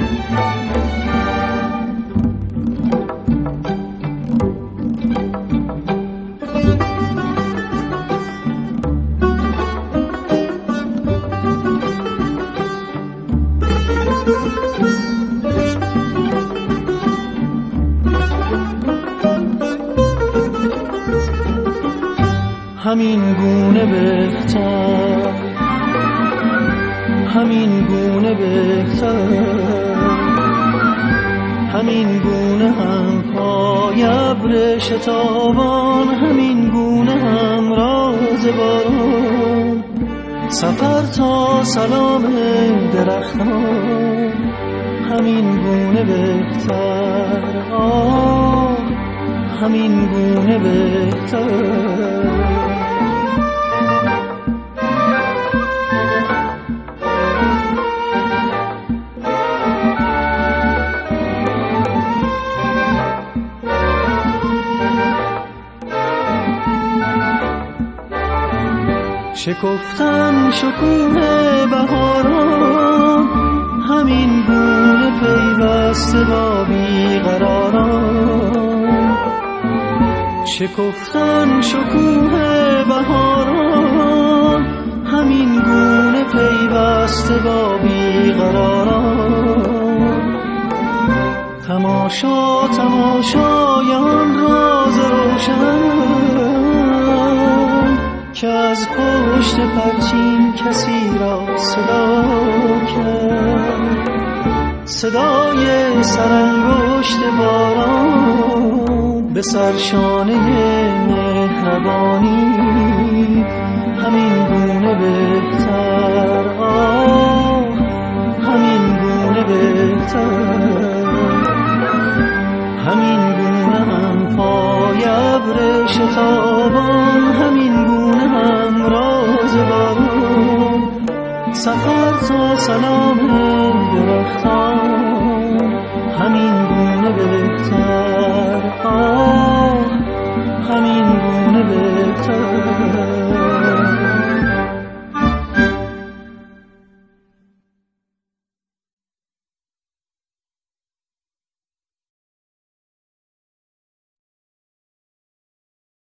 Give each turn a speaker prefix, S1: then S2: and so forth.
S1: همین گونه بهتر، همین گونه بهتر، همین گونه هم پای ابر شتابان، همین گونه هم راز باران، سفر تا سلام درختان، همین گونه بهتر، همین گونه بهتر. شکفتن شکوه بهاران، همین گونه پیوسته با بیقراران. شکفتن شکوه بهاران، همین گونه پیوسته با بیقراران. تماشا تماشایان راز روشن، که از پشت پرچین کسی را صدا کرد، صدای سرانگشت باران به سرشانه مهربانی. همین گونه بهتر، همین گونه بهتر، همین گونه هم پای ابر شتابان، همین گونه هم راز باران، سفر تا سلام درختان، همین گونه بهتر.